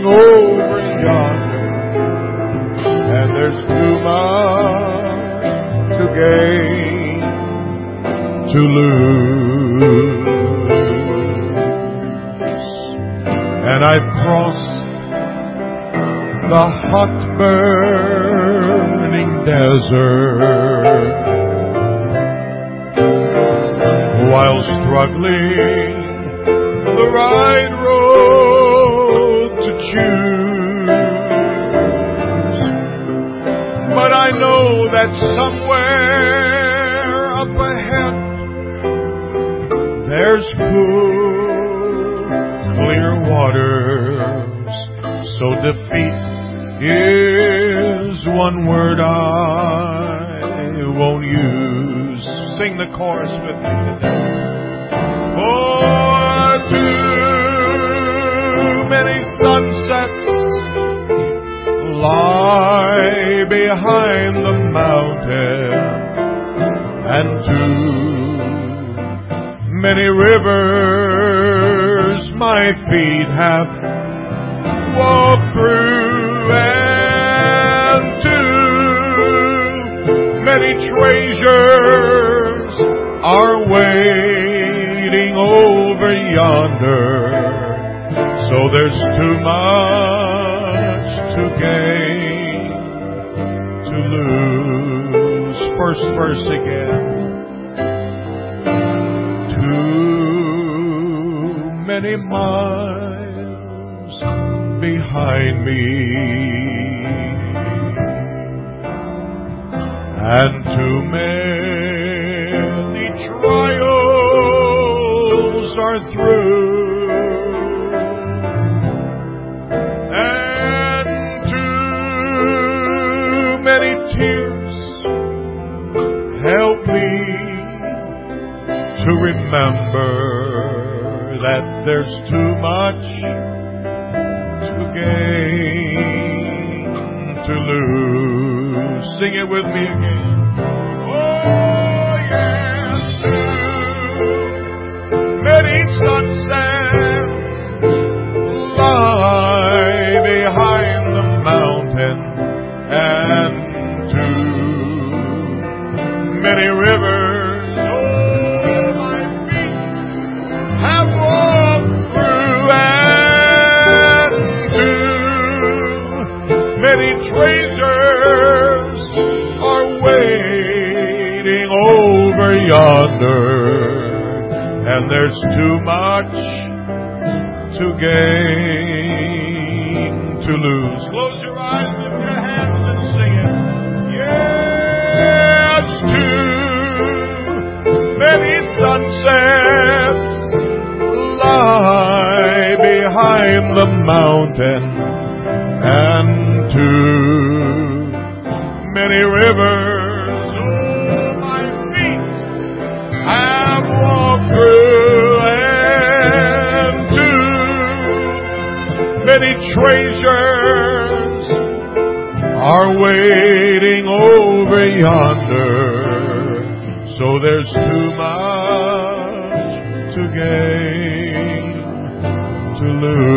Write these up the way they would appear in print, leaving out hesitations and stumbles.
over yonder, and there's too much to gain to lose. And I've crossed the hot burning desert while struggling the right road to choose. But I know that somewhere up ahead there's cool, clear waters. So defeat is one word I won't use. Sing the chorus with me today. For too many sunsets lie behind the mountain, and too many rivers my feet have walked through, and too many treasures are waiting over yonder. So there's too much to gain to lose. First verse again. Too many miles behind me, and too many trials are through, and too many tears help me to remember that there's too much to gain to lose. Sing it with me again. Oh yes, too many sunsets lie behind the mountain, and too many rivers, oh, my feet have walked through, and many treasures are waiting over yonder, and there's too much to gain to lose. Close your eyes, lift your hands and sing it. Yes, too many sunsets lie behind the mountain, and too many rivers, oh, my feet have walked through, and too many treasures are waiting over yonder. So there's too much to gain to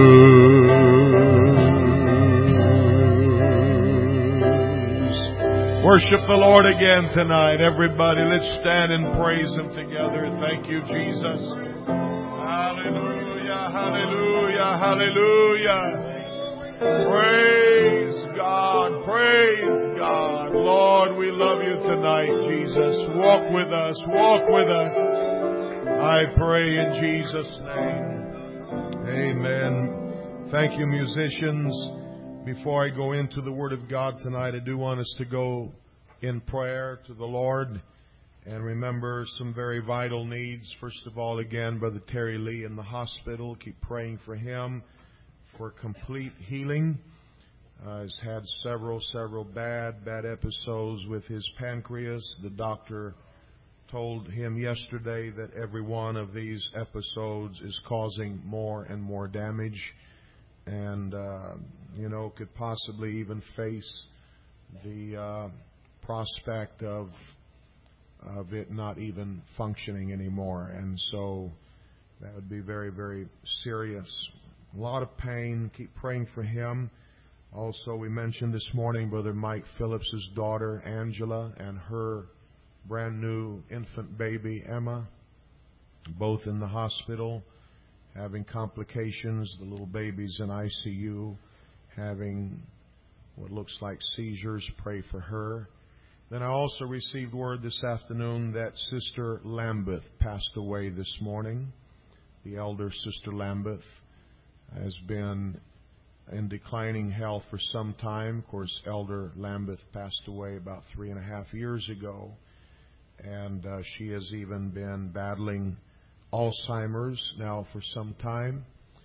lose. Worship the Lord again tonight, everybody. Let's stand and praise Him together. Thank you, Jesus. Hallelujah, hallelujah, hallelujah. Praise God, praise God. Lord, we love you tonight, Jesus. Walk with us, walk with us. I pray in Jesus' name. Amen. Thank you, musicians. Before I go into the Word of God tonight, I do want us to go in prayer to the Lord and remember some very vital needs. First of all, again, Brother Terry Lee in the hospital. Keep praying for him for complete healing. He's had several bad episodes with his pancreas. The doctor told him yesterday that every one of these episodes is causing more and more damage, and could possibly even face the prospect of it not even functioning anymore. And so that would be very, very serious. A lot of pain. Keep praying for him. Also, we mentioned this morning Brother Mike Phillips' daughter, Angela, and her brand new infant baby, Emma, both in the hospital, having complications. The little baby's in ICU, having what looks like seizures. Pray for her. Then I also received word this afternoon that Sister Lambeth passed away this morning. The elder Sister Lambeth has been in declining health for some time. Of course, Elder Lambeth passed away about 3.5 years ago. And she has even been battling Alzheimer's now for some time.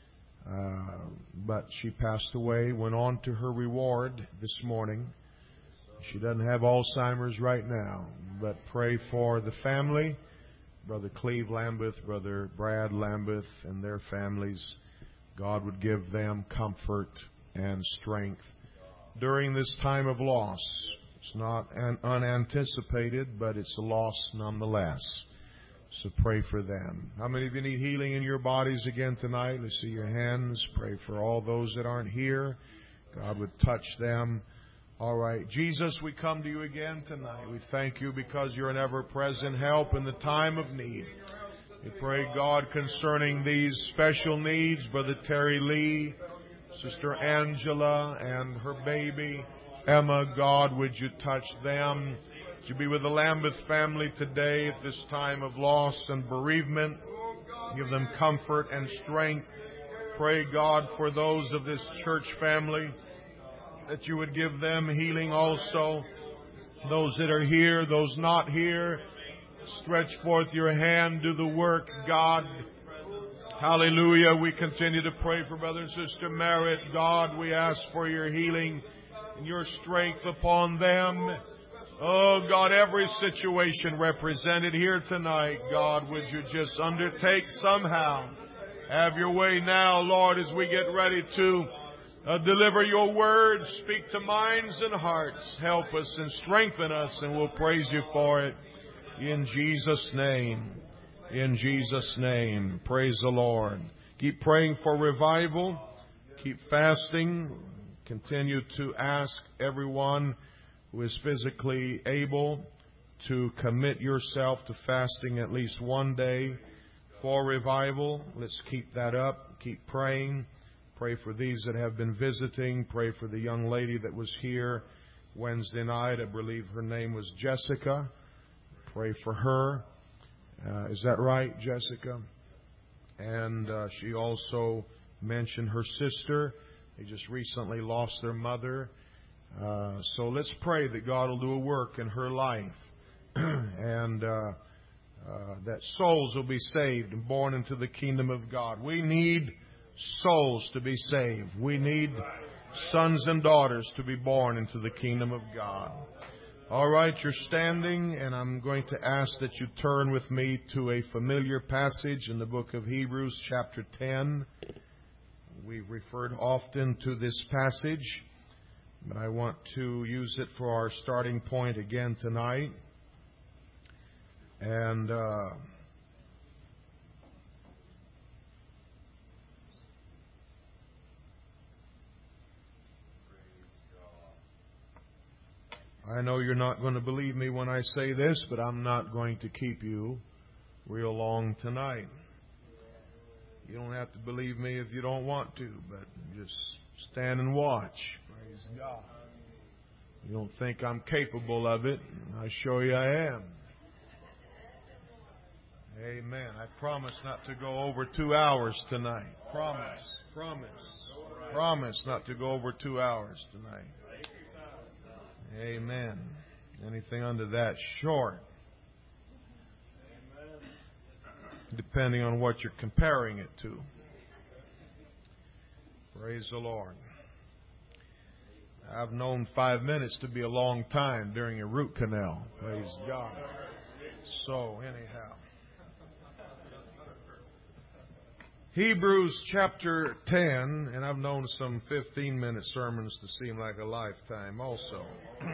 But she passed away, went on to her reward this morning. She doesn't have Alzheimer's right now, but pray for the family, Brother Cleve Lambeth, Brother Brad Lambeth, and their families. God would give them comfort and strength during this time of loss. It's not unanticipated, but it's a loss nonetheless. So pray for them. How many of you need healing in your bodies again tonight? Let's see your hands. Pray for all those that aren't here. God would touch them. All right. Jesus, we come to you again tonight. We thank you because you're an ever-present help in the time of need. We pray, God, concerning these special needs, Brother Terry Lee, Sister Angela, and her baby, Emma. God, would you touch them? Would you be with the Lambeth family today at this time of loss and bereavement? Give them comfort and strength. Pray, God, for those of this church family, that you would give them healing also. Those that are here, those not here, stretch forth your hand, do the work, God. Hallelujah. We continue to pray for Brother and Sister Merritt. God, we ask for your healing and your strength upon them. Oh, God, every situation represented here tonight, God, would you just undertake somehow. Have your way now, Lord, as we get ready to deliver your word. Speak to minds and hearts. Help us and strengthen us, and we'll praise you for it. In Jesus' name. In Jesus' name. Praise the Lord. Keep praying for revival. Keep fasting. Continue to ask everyone who is physically able to commit yourself to fasting at least one day for revival. Let's keep that up. Keep praying. Pray for these that have been visiting. Pray for the young lady that was here Wednesday night. I believe her name was Jessica. Pray for her. Is that right, Jessica? And she also mentioned her sister. They just recently lost their mother. So let's pray that God will do a work in her life and that souls will be saved and born into the kingdom of God. We need souls to be saved. We need sons and daughters to be born into the kingdom of God. All right, you're standing, and I'm going to ask that you turn with me to a familiar passage in the book of Hebrews, chapter 10. We've referred often to this passage, but I want to use it for our starting point again tonight. And I know you're not going to believe me when I say this, but I'm not going to keep you real long tonight. You don't have to believe me if you don't want to, but just stand and watch. Praise God. You don't think I'm capable of it. I show you I am. Amen. I promise not to go over 2 hours tonight. Promise not to go over 2 hours tonight. Amen. Anything under that, short. Depending on what you're comparing it to. Praise the Lord. I've known 5 minutes to be a long time during a root canal. Praise God. So, anyhow. Hebrews chapter 10, and I've known some 15-minute sermons to seem like a lifetime also.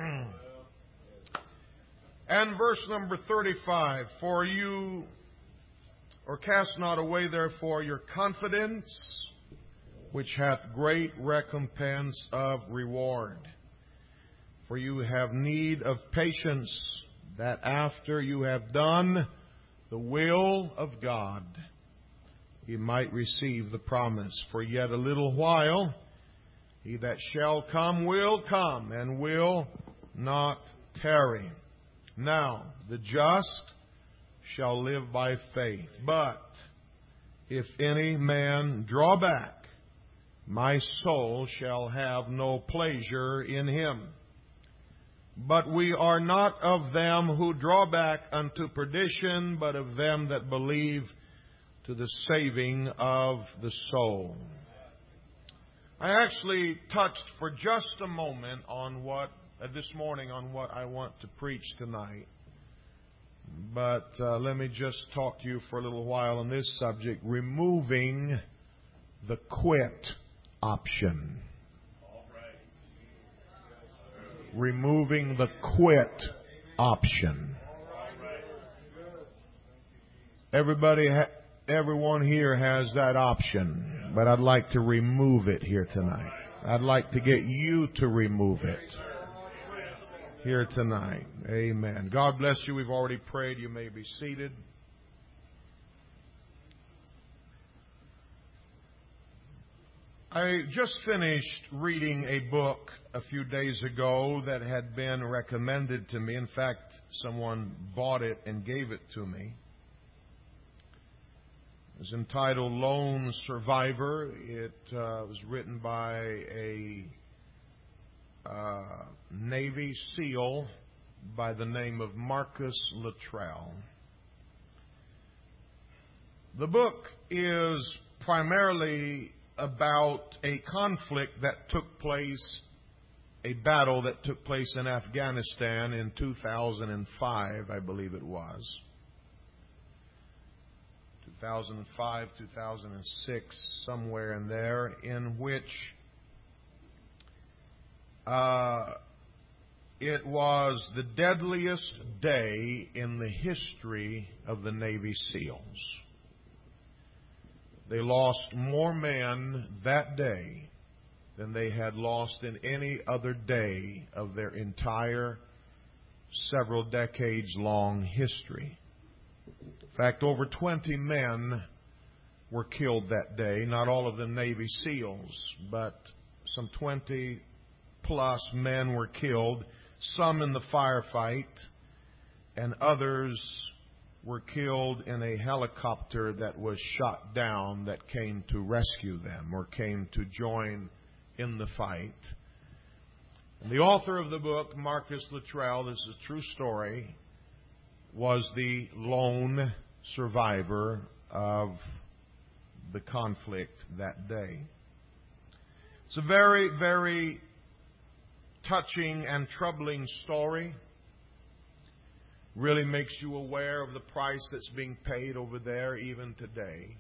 And verse number 35, for you, or cast not away therefore your confidence, which hath great recompense of reward. For you have need of patience, that after you have done the will of God, you might receive the promise. For yet a little while, he that shall come will come, and will not tarry. Now, the just shall live by faith. But if any man draw back, my soul shall have no pleasure in him. But we are not of them who draw back unto perdition, but of them that believe to the saving of the soul. I actually touched for just a moment on this morning on what I want to preach tonight. But let me just talk to you for a little while on this subject, removing the quit option. Removing the quit option. Everyone here has that option, but I'd like to remove it here tonight. I'd like to get you to remove it here tonight. Amen. God bless you. We've already prayed. You may be seated. I just finished reading a book a few days ago that had been recommended to me. In fact, someone bought it and gave it to me. It was entitled Lone Survivor. It was written by a Navy SEAL by the name of Marcus Luttrell. The book is primarily about a conflict that took place, a battle that took place in Afghanistan in 2005, I believe it was. 2005, 2006, somewhere in there, in which it was the deadliest day in the history of the Navy SEALs. They lost more men that day than they had lost in any other day of their entire several decades long history. In fact, over 20 men were killed that day. Not all of them Navy SEALs, but some 20 plus men were killed, some in the firefight, and others were killed in a helicopter that was shot down that came to rescue them or came to join in the fight. And the author of the book, Marcus Luttrell, this is a true story, was the lone survivor of the conflict that day. It's a very, very touching and troubling story. Really makes you aware of the price that's being paid over there even today.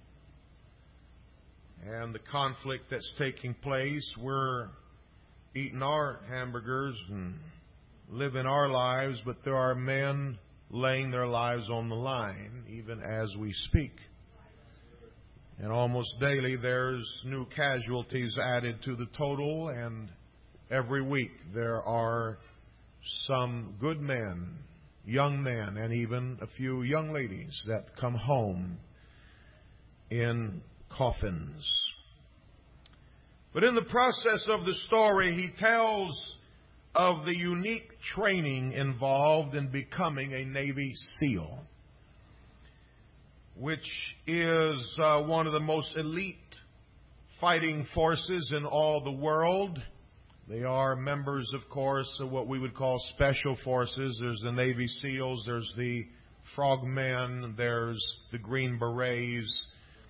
And the conflict that's taking place. We're eating our hamburgers and living our lives, but there are men laying their lives on the line even as we speak. And almost daily there's new casualties added to the total, and every week there are some good men, young men, and even a few young ladies that come home in coffins. But in the process of the story, he tells of the unique training involved in becoming a Navy SEAL, which is one of the most elite fighting forces in all the world. They are members, of course, of what we would call special forces. There's the Navy SEALs, there's the Frogmen, there's the Green Berets,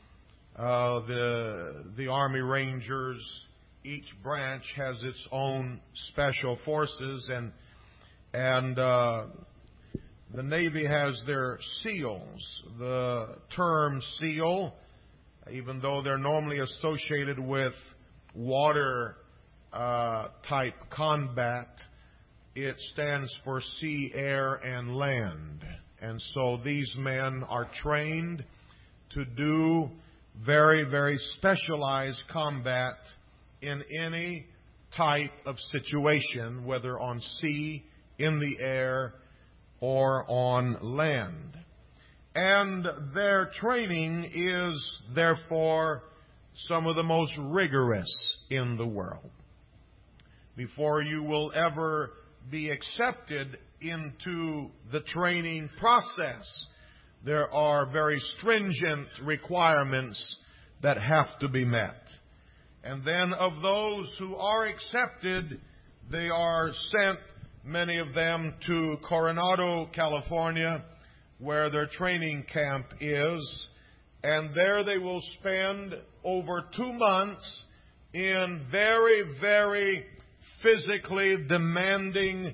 the Army Rangers. Each branch has its own special forces, and the Navy has their SEALs. The term SEAL, even though they're normally associated with water type combat, it stands for sea, air, and land. And so these men are trained to do very, very specialized combat in any type of situation, whether on sea, in the air, or on land. And their training is, therefore, some of the most rigorous in the world. Before you will ever be accepted into the training process, there are very stringent requirements that have to be met. And then of those who are accepted, they are sent, many of them, to Coronado, California, where their training camp is. And there they will spend over 2 months in very, very physically demanding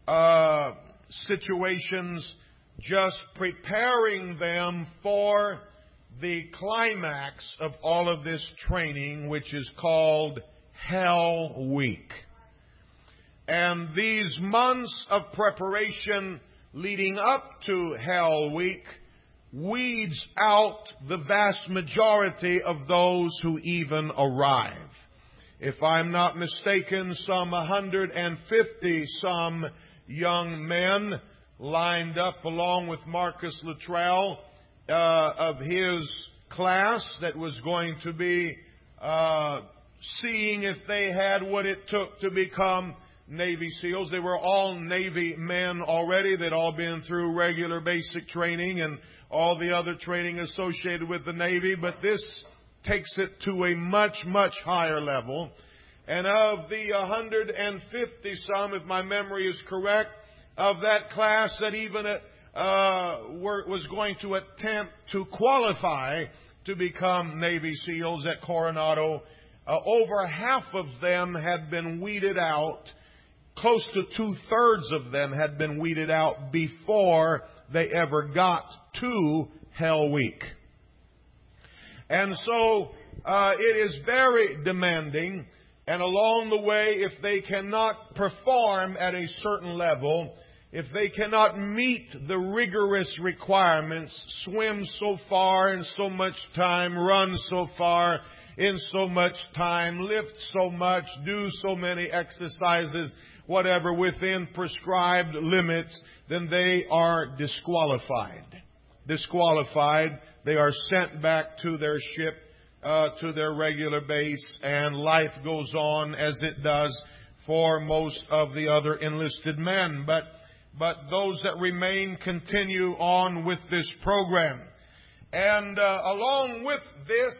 situations, just preparing them for the climax of all of this training, which is called Hell Week. And these months of preparation leading up to Hell Week weeds out the vast majority of those who even arrive. If I'm not mistaken, some 150 some young men lined up along with Marcus Luttrell of his class that was going to be seeing if they had what it took to become Navy SEALs. They were all Navy men already. They'd all been through regular basic training and all the other training associated with the Navy, but this takes it to a much, much higher level. And of the 150 some, if my memory is correct, of that class that even was going to attempt to qualify to become Navy SEALs at Coronado, over half of them had been weeded out. Close to 2/3 of them had been weeded out before they ever got to Hell Week. And so it is very demanding. And along the way, if they cannot perform at a certain level, if they cannot meet the rigorous requirements, swim so far in so much time, run so far in so much time, lift so much, do so many exercises, whatever, within prescribed limits, then they are disqualified. Disqualified. They are sent back to their ship, to their regular base, and life goes on as it does for most of the other enlisted men. But those that remain continue on with this program. And along with this,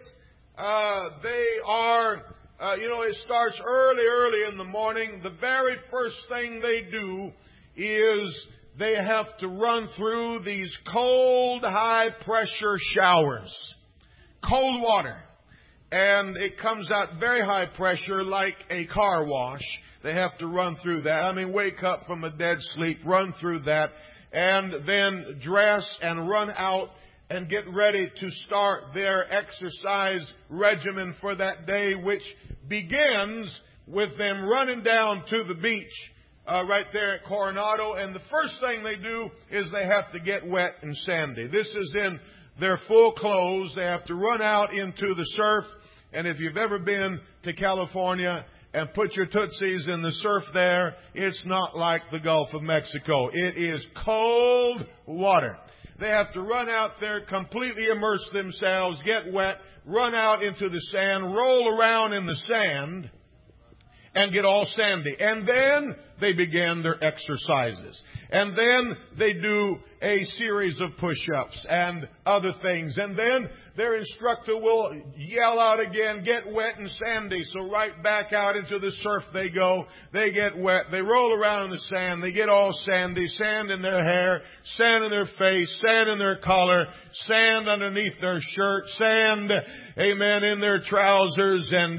they are, it starts early in the morning. The very first thing they do is they have to run through these cold, high-pressure showers. Cold water. And it comes out very high pressure like a car wash. They have to run through that. I mean, wake up from a dead sleep, run through that, and then dress and run out and get ready to start their exercise regimen for that day, which begins with them running down to the beach right there at Coronado. And the first thing they do is they have to get wet and sandy. This is in their full clothes. They have to run out into the surf. And if you've ever been to California and put your tootsies in the surf there, it's not like the Gulf of Mexico. It is cold water. They have to run out there, completely immerse themselves, get wet, run out into the sand, roll around in the sand, and get all sandy. And then they begin their exercises. And then they do a series of push-ups and other things. And then their instructor will yell out again, get wet and sandy. So right back out into the surf they go. They get wet. They roll around in the sand. They get all sandy. Sand in their hair, sand in their face, sand in their collar, sand underneath their shirt, sand, amen, in their trousers. And,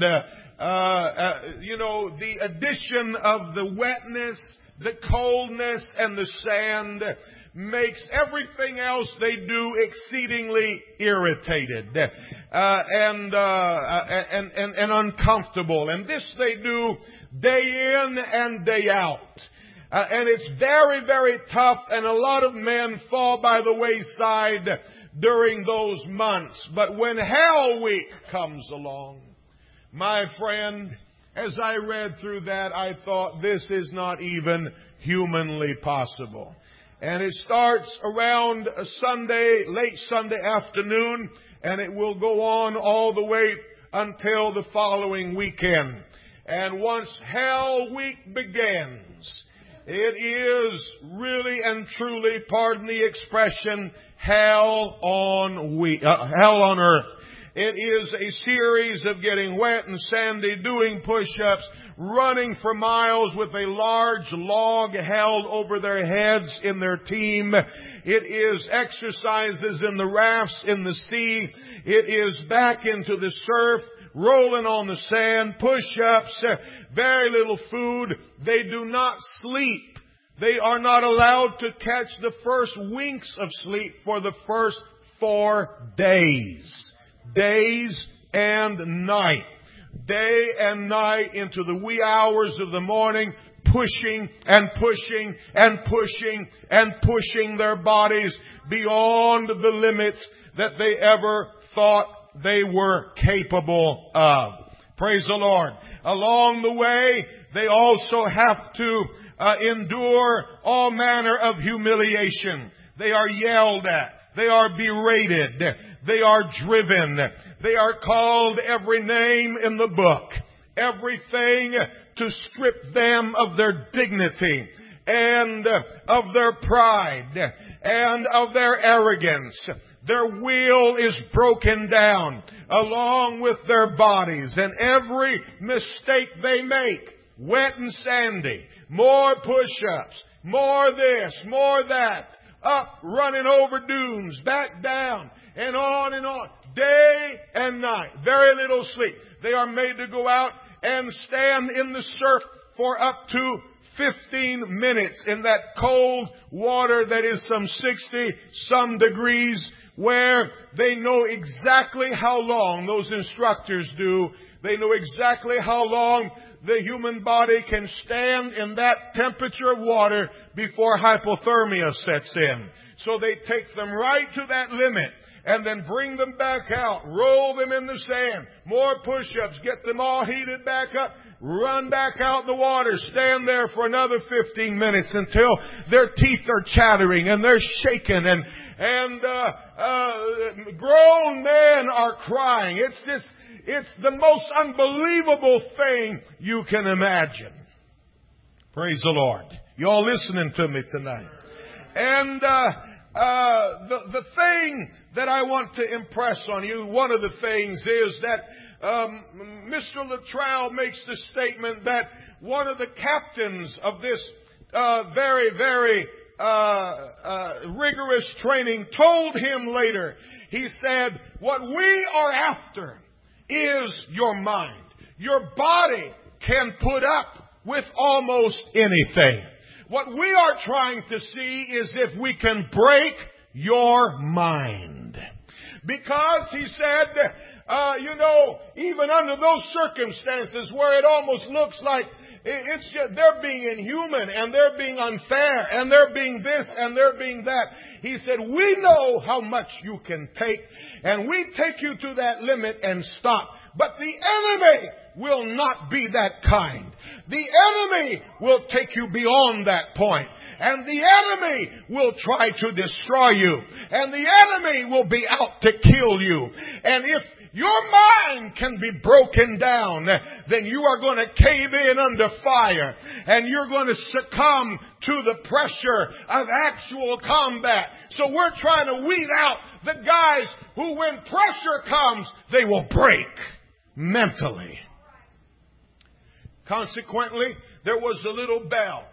the addition of the wetness, the coldness, and the sand makes everything else they do exceedingly irritated and uncomfortable. And this they do day in and day out. And it's very, very tough, and a lot of men fall by the wayside during those months. But when Hell Week comes along, my friend, as I read through that, I thought this is not even humanly possible. And it starts around a Sunday, late Sunday afternoon, and it will go on all the way until the following weekend. And once Hell Week begins, it is really and truly, pardon the expression, hell on earth. It is a series of getting wet and sandy, doing push-ups, running for miles with a large log held over their heads in their team. It is exercises in the rafts in the sea. It is back into the surf, rolling on the sand, push-ups, very little food. They do not sleep. They are not allowed to catch the first winks of sleep for the first 4 days. Days and night. Day and night into the wee hours of the morning, pushing and pushing and pushing and pushing their bodies beyond the limits that they ever thought they were capable of. Praise the Lord. Along the way, they also have to endure all manner of humiliation. They are yelled at. They are berated. They are driven. They are called every name in the book. Everything to strip them of their dignity and of their pride and of their arrogance. Their will is broken down along with their bodies, and every mistake they make, wet and sandy, more push-ups, more this, more that, up, running over dunes, back down, and on, day and night, very little sleep. They are made to go out and stand in the surf for up to 15 minutes in that cold water that is some 60-some degrees, where they know exactly how long, those instructors do, they know exactly how long the human body can stand in that temperature of water before hypothermia sets in. So they take them right to that limit and then bring them back out, roll them in the sand, more push-ups, get them all heated back up, run back out in the water, stand there for another 15 minutes until their teeth are chattering and they're shaking and grown men are crying. It's the most unbelievable thing you can imagine. Praise the Lord. You all listening to me tonight? And the thing that I want to impress on you, one of the things is that Mr. Luttrell makes the statement that one of the captains of this very, very rigorous training told him later, he said, what we are after is your mind. Your body can put up with almost anything. What we are trying to see is if we can break your mind. Because, he said, even under those circumstances where it almost looks like it's just, they're being inhuman and they're being unfair and they're being this and they're being that. He said, we know how much you can take and we take you to that limit and stop. But the enemy will not be that kind. The enemy will take you beyond that point. And the enemy will try to destroy you. And the enemy will be out to kill you. And if your mind can be broken down, then you are going to cave in under fire. And you're going to succumb to the pressure of actual combat. So we're trying to weed out the guys who, when pressure comes, they will break mentally. Consequently, there was a little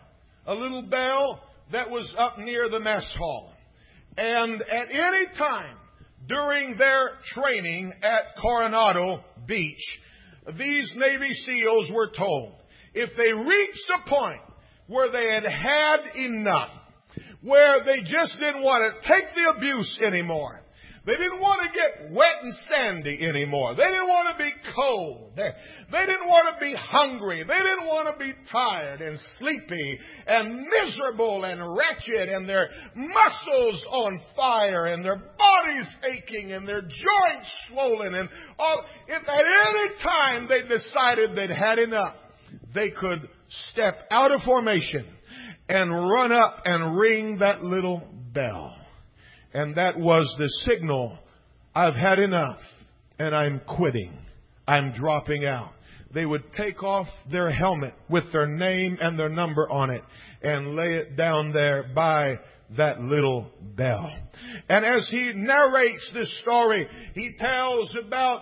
bell that was up near the mess hall. And at any time during their training at Coronado Beach, these Navy SEALs were told, if they reached a point where they had had enough, where they just didn't want to take the abuse anymore, They didn't want to get wet and sandy anymore. They didn't want to be cold. They didn't want to be hungry. They didn't want to be tired and sleepy and miserable and wretched and their muscles on fire and their bodies aching and their joints swollen and all. If at any time they decided they'd had enough, they could step out of formation and run up and ring that little bell. And that was the signal, I've had enough and I'm quitting. I'm dropping out. They would take off their helmet with their name and their number on it and lay it down there by that little bell. And as he narrates this story, he tells about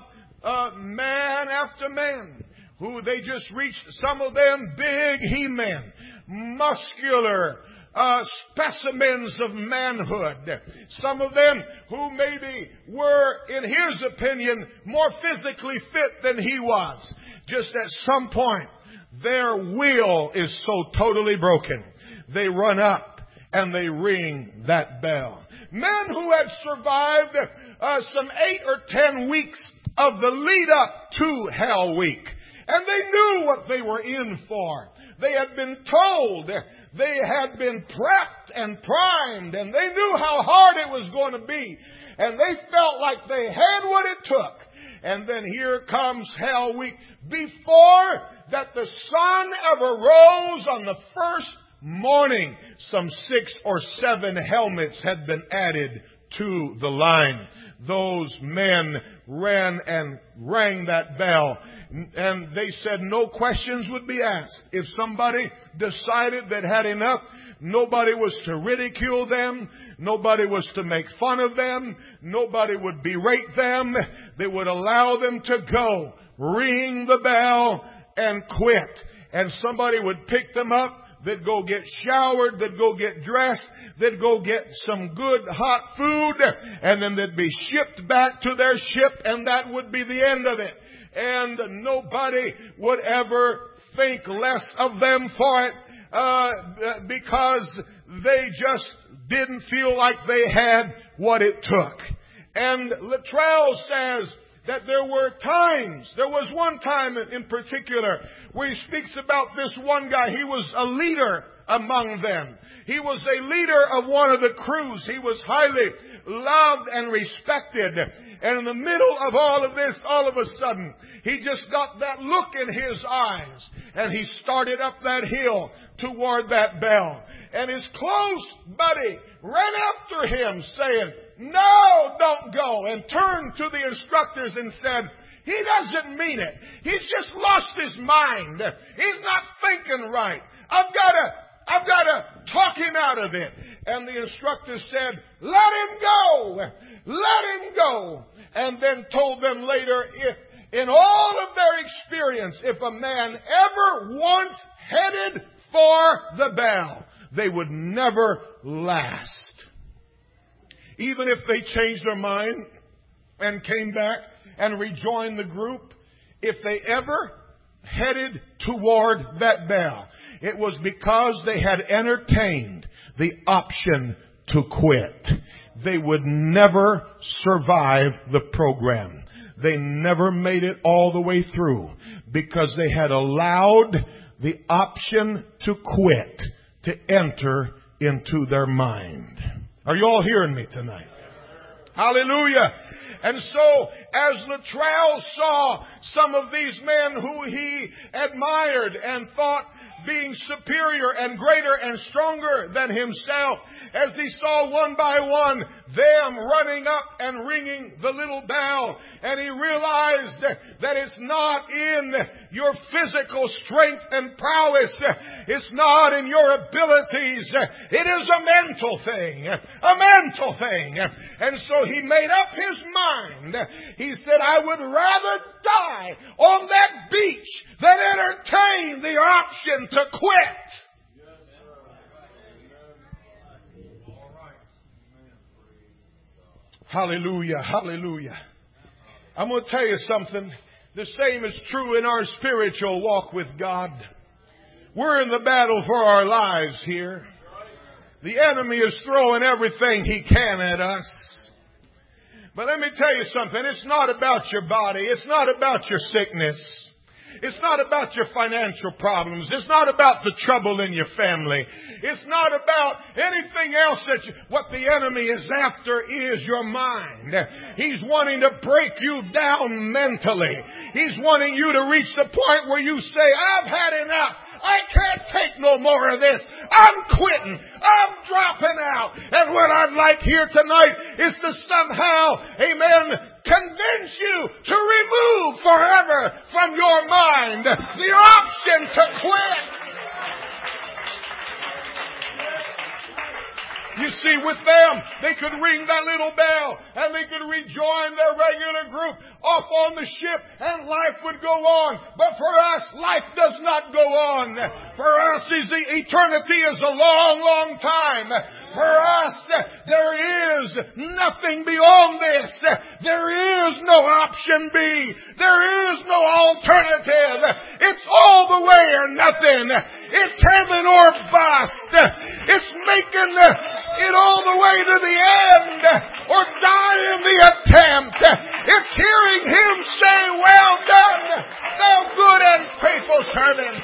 man after man who they just reached, some of them big he-men, muscular specimens of manhood. Some of them who maybe were, in his opinion, more physically fit than he was. Just at some point, their will is so totally broken. They run up and they ring that bell. Men who had survived some 8 or 10 weeks of the lead up to Hell Week. And they knew what they were in for. They had been told. They had been prepped and primed. And they knew how hard it was going to be. And they felt like they had what it took. And then here comes Hell Week. Before that the sun ever rose on the first morning, some 6 or 7 helmets had been added to the line. Those men ran and rang that bell. And they said no questions would be asked. If somebody decided that had enough, nobody was to ridicule them. Nobody was to make fun of them. Nobody would berate them. They would allow them to go, ring the bell, and quit. And somebody would pick them up. They'd go get showered. They'd go get dressed. They'd go get some good hot food. And then they'd be shipped back to their ship. And that would be the end of it. And nobody would ever think less of them for it. Because they just didn't feel like they had what it took. And Luttrell says that there were times, there was one time in particular where he speaks about this one guy. He was a leader among them. He was a leader of one of the crews. He was highly loved and respected. And in the middle of all of this, all of a sudden, he just got that look in his eyes. And he started up that hill toward that bell. And his close buddy ran after him saying, "No, don't go," and turned to the instructors and said, "He doesn't mean it. He's just lost his mind. He's not thinking right. I've got to talk him out of it." And the instructor said, "Let him go. Let him go." And then told them later, if in all of their experience, if a man ever once headed for the bell, they would never last. Even if they changed their mind and came back and rejoined the group, if they ever headed toward that bell, it was because they had entertained the option to quit. They would never survive the program. They never made it all the way through because they had allowed the option to quit to enter into their mind. Are you all hearing me tonight? Hallelujah. And so, as Luttrell saw some of these men who he admired and thought being superior and greater and stronger than himself, as he saw one by one them running up and ringing the little bell, and he realized that it's not in your physical strength and prowess, it's not in your abilities, it is a mental thing, a mental thing. And so he made up his mind. He said, "I would rather die on that beach than entertain the option to quit." Hallelujah, hallelujah. I'm going to tell you something. The same is true in our spiritual walk with God. We're in the battle for our lives here. The enemy is throwing everything he can at us. But let me tell you something. It's not about your body. It's not about your sickness. It's not about your financial problems. It's not about the trouble in your family. It's not about anything else what the enemy is after is your mind. He's wanting to break you down mentally. He's wanting you to reach the point where you say, I've had enough. I can't take no more of this. I'm quitting. I'm dropping out. And what I'd like here tonight is to somehow, amen, convince you to remove forever from your mind the option to quit. You see, with them, they could ring that little bell and they could rejoin their regular group off on the ship and life would go on. But for us, life does not go on. For us, eternity is a long, long time. For us, there is nothing beyond this. There is no option B. There is no alternative. It's all the way or nothing. It's heaven or bust. It's making it all the way to the end or die in the attempt. It's hearing Him say, well done, thou good and faithful servant.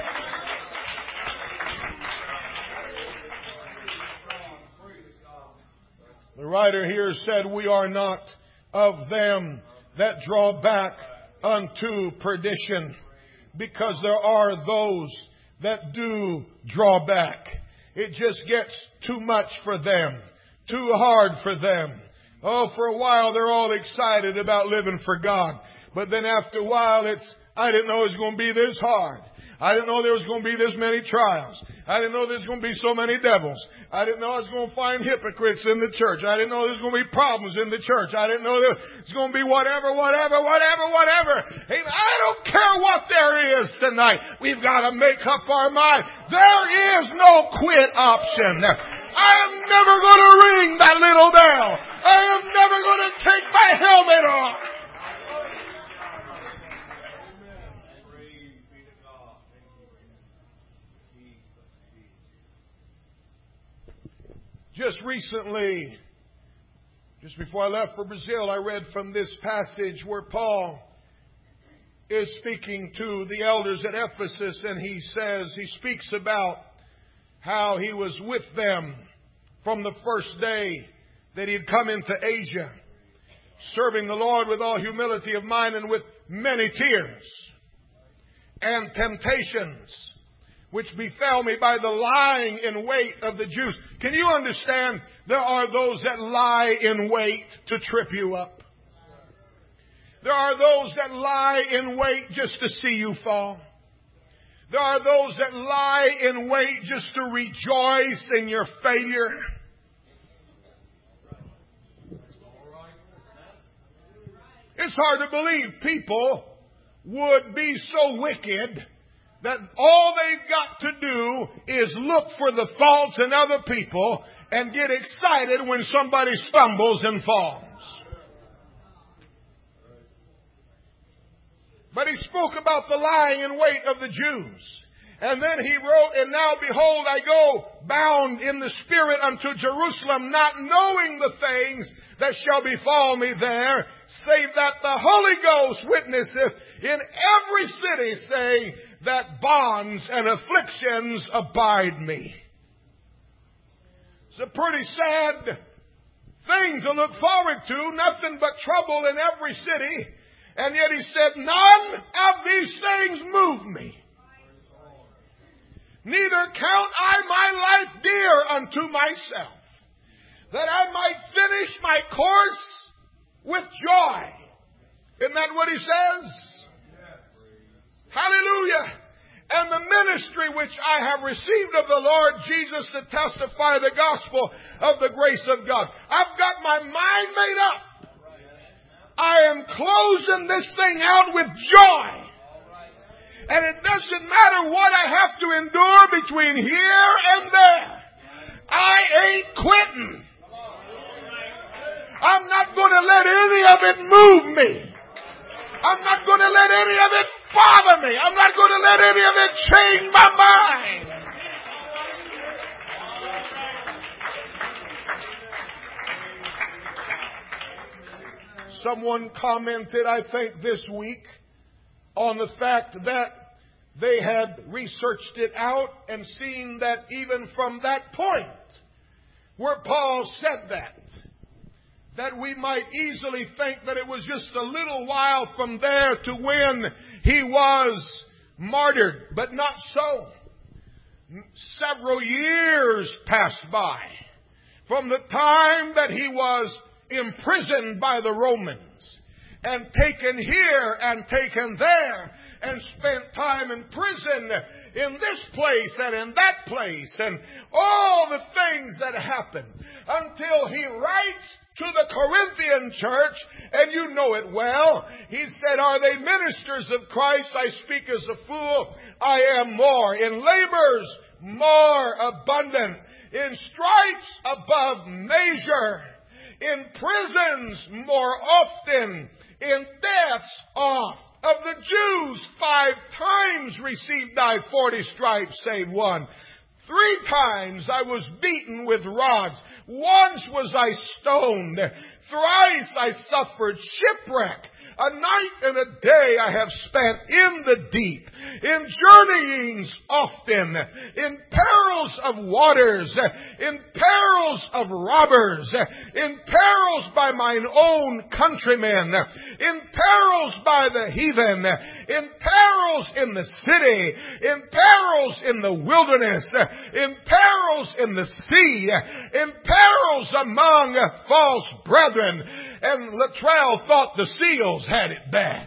The writer here said, we are not of them that draw back unto perdition, because there are those that do draw back. It just gets too much for them, too hard for them. Oh, for a while they're all excited about living for God. But then after a while I didn't know it was going to be this hard. I didn't know there was going to be this many trials. I didn't know there was going to be so many devils. I didn't know I was going to find hypocrites in the church. I didn't know there was going to be problems in the church. I didn't know there was going to be whatever. Hey, I don't care what there is tonight. We've got to make up our mind. There is no quit option. I am never going to ring that little bell. I am never going to take my helmet off. Just recently, just before I left for Brazil, I read from this passage where Paul is speaking to the elders at Ephesus, and he speaks about how he was with them from the first day that he had come into Asia, serving the Lord with all humility of mind and with many tears and temptations, which befell me by the lying in wait of the Jews. Can you understand? There are those that lie in wait to trip you up. There are those that lie in wait just to see you fall. There are those that lie in wait just to rejoice in your failure. It's hard to believe people would be so wicked that all they've got to do is look for the faults in other people and get excited when somebody stumbles and falls. But he spoke about the lying in wait of the Jews. And then he wrote, and now behold, I go bound in the Spirit unto Jerusalem, not knowing the things that shall befall me there, save that the Holy Ghost witnesseth in every city, saying that bonds and afflictions abide me. It's a pretty sad thing to look forward to. Nothing but trouble in every city. And yet he said, none of these things move me. Neither count I my life dear unto myself, that I might finish my course with joy. Isn't that what he says? Hallelujah. And the ministry which I have received of the Lord Jesus to testify the gospel of the grace of God. I've got my mind made up. I am closing this thing out with joy. And it doesn't matter what I have to endure between here and there. I ain't quitting. I'm not going to let any of it move me. I'm not going to let any of it bother me. I'm not going to let any of it change my mind. Someone commented, I think this week, on the fact that they had researched it out and seen that even from that point where Paul said that we might easily think that it was just a little while from there to when he was martyred. But not so. Several years passed by from the time that he was imprisoned by the Romans and taken here and taken there and spent time in prison in this place and in that place and all the things that happened until he writes to the Corinthian church, and you know it well. He said, are they ministers of Christ? I speak as a fool. I am more. In labors, more abundant. In stripes, above measure. In prisons, more often. In deaths, oft. Of the Jews, 5 times received I 40 stripes, save one. 3 times I was beaten with rods. Once was I stoned. Thrice I suffered shipwreck. A night and a day I have spent in the deep, in journeyings often, in perils of waters, in perils of robbers, in perils by mine own countrymen, in perils by the heathen, in perils in the city, in perils in the wilderness, in perils in the sea, in perils among false brethren. And Luttrell thought the seals had it bad.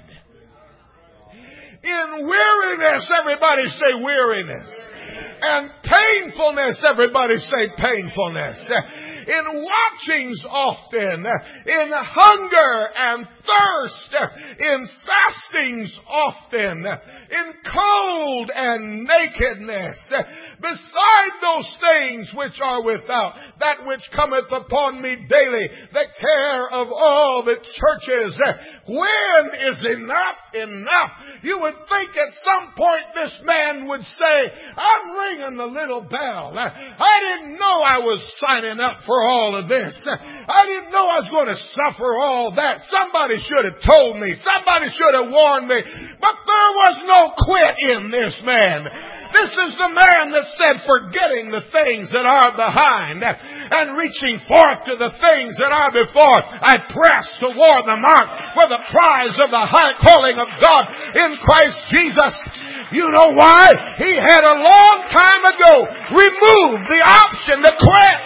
In weariness, everybody say weariness. And painfulness, everybody say painfulness. In watchings often, in hunger and thirst, in fastings often, in cold and nakedness, beside those things which are without, that which cometh upon me daily, the care of all the churches. When is enough enough? You would think at some point this man would say, I'm ringing the little bell. I didn't know I was signing up for all of this. I didn't know I was going to suffer all that. Somebody should have told me. Somebody should have warned me. But there was no quit in this man. This is the man that said, forgetting the things that are behind and reaching forth to the things that are before, I press toward the mark for the prize of the high calling of God in Christ Jesus. You know why? He had a long time ago removed the option to quit.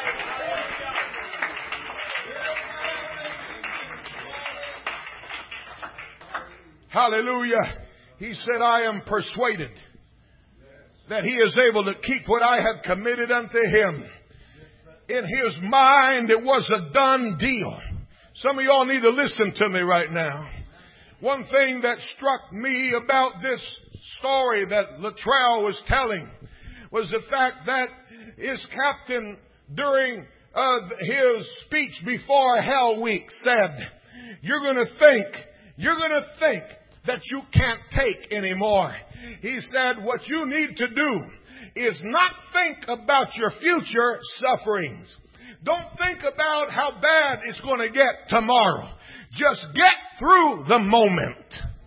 Hallelujah. He said, I am persuaded that he is able to keep what I have committed unto him. In his mind, it was a done deal. Some of y'all need to listen to me right now. One thing that struck me about this story that Luttrell was telling was the fact that his captain, during his speech before Hell Week, said, you're going to think that you can't take anymore. He said, what you need to do is not think about your future sufferings. Don't think about how bad it's going to get tomorrow. Just get through the moment.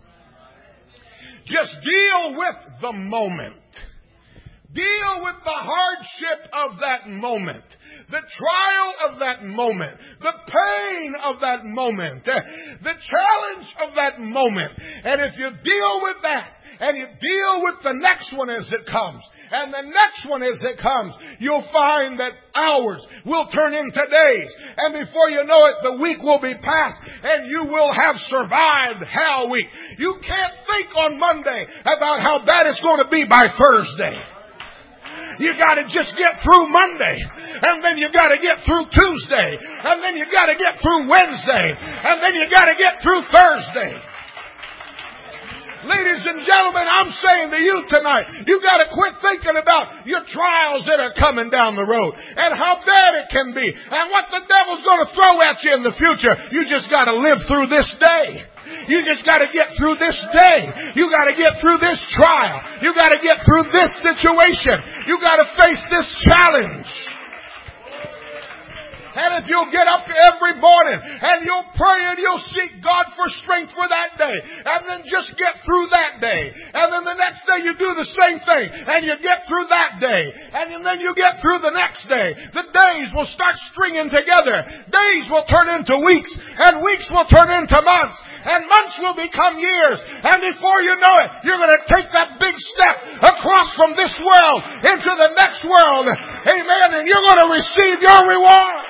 Just deal with the moment. Deal with the hardship of that moment. The trial of that moment. The pain of that moment. The challenge of that moment. And if you deal with that, and you deal with the next one as it comes, and the next one as it comes, you'll find that hours will turn into days. And before you know it, the week will be past, and you will have survived Hell Week. You can't think on Monday about how bad it's going to be by Thursday. You got to just get through Monday, and then you got to get through Tuesday, and then you got to get through Wednesday, and then you got to get through Thursday. Ladies and gentlemen, I'm saying to you tonight, you got to quit thinking about your trials that are coming down the road and how bad it can be and what the devil's going to throw at you in the future. You just got to live through this day. You just got to get through this day. You got to get through this trial. You got to get through this situation. You got to face this challenge. And if you'll get up every morning and you'll pray and you'll seek God for strength for that day, and then just get through that day, and then the next day you do the same thing, and you get through that day, and then you get through the next day, the days will start stringing together. Days will turn into weeks, and weeks will turn into months, and months will become years, and before you know it, you're going to take that big step across from this world into the next world. Amen. And you're going to receive your reward.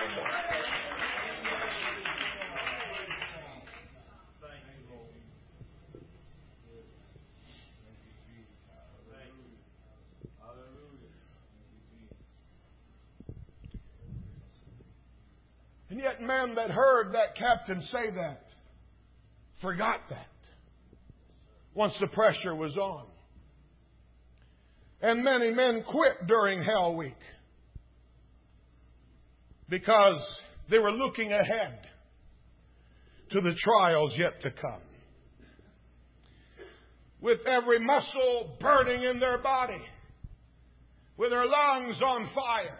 And yet men that heard that captain say that forgot that once the pressure was on. And many men quit during Hell Week because they were looking ahead to the trials yet to come. With every muscle burning in their body, with their lungs on fire,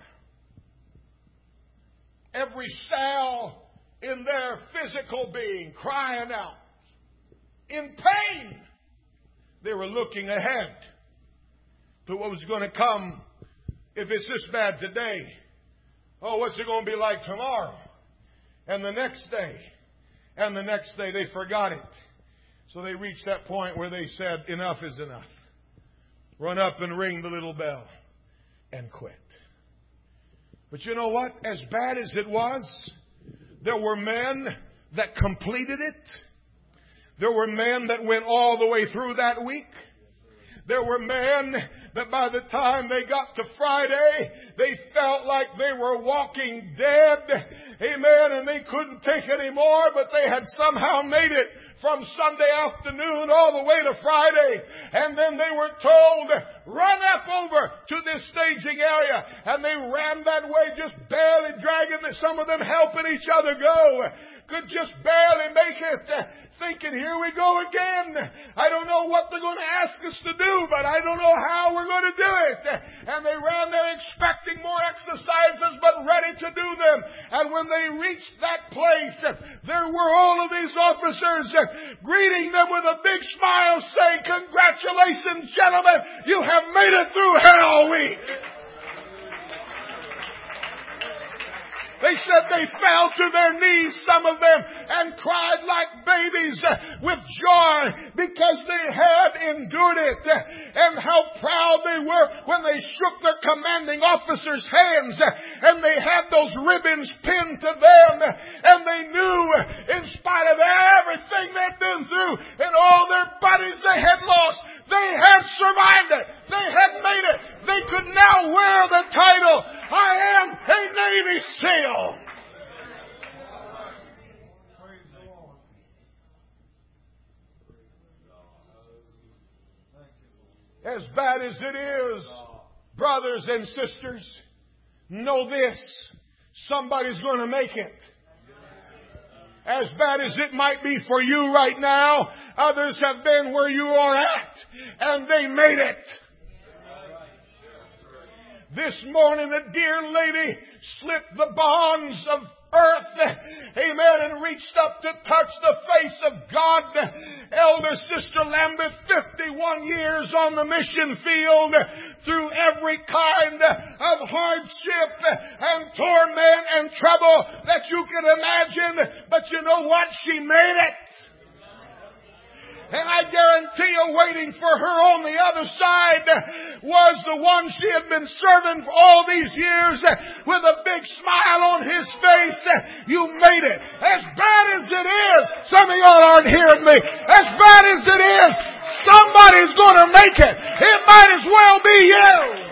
every cell in their physical being crying out in pain, they were looking ahead to what was going to come. If it's this bad today, oh, what's it going to be like tomorrow? And the next day, and the next day, they forgot it. So they reached that point where they said, enough is enough. Run up and ring the little bell and quit. But you know what? As bad as it was, there were men that completed it. There were men that went all the way through that week. There were men that by the time they got to Friday, they felt like they were walking dead. Amen. And they couldn't take any more, but they had somehow made it from Sunday afternoon all the way to Friday. And then they were told, run up over to this staging area. And they ran that way, just barely dragging some of them helping each other go. Could just barely make it, thinking, here we go again. I don't know what they're going to ask us to do, but I don't know how we're going to do it. And they ran there expecting more exercises, but ready to do them. And when they reached that place, there were all of these officers greeting them with a big smile, saying, congratulations, gentlemen, you have made it through Hell Week. They said they fell to their knees, some of them, and cried like babies with joy because they had endured it. And how proud they were when they shook their commanding officer's hands and they had those ribbons pinned to them. And they knew, in spite of everything they'd been through and all their buddies they had lost, they had survived it. They had made it. They could now wear the title, I am a Navy SEAL. As bad as it is, brothers and sisters, know this, somebody's going to make it. As bad as it might be for you right now, others have been where you are at, and they made it. This morning, a dear lady slipped the bonds of earth, amen, and reached up to touch the face of God. Elder Sister Lambeth, 51 years on the mission field, through every kind of hardship and torment and trouble that you can imagine. But you know what? She made it. And I guarantee you, waiting for her on the other side was the one she had been serving for all these years with a big smile on his face. You made it. As bad as it is, some of y'all aren't hearing me. As bad as it is, somebody's going to make it. It might as well be you.